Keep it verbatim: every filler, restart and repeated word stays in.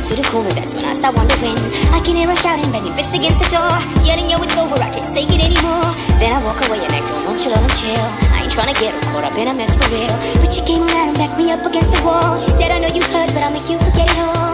to the corner, that's when I start wondering. I can hear her shouting, banging fist against the door, yelling, yo, it's over, I can't take it anymore. Then I walk away and act all nonchalant and chill. I ain't tryna get her caught up in a mess for real. But she came around and backed me up against the wall. She said, I know you hurt, but I'll make you forget it all.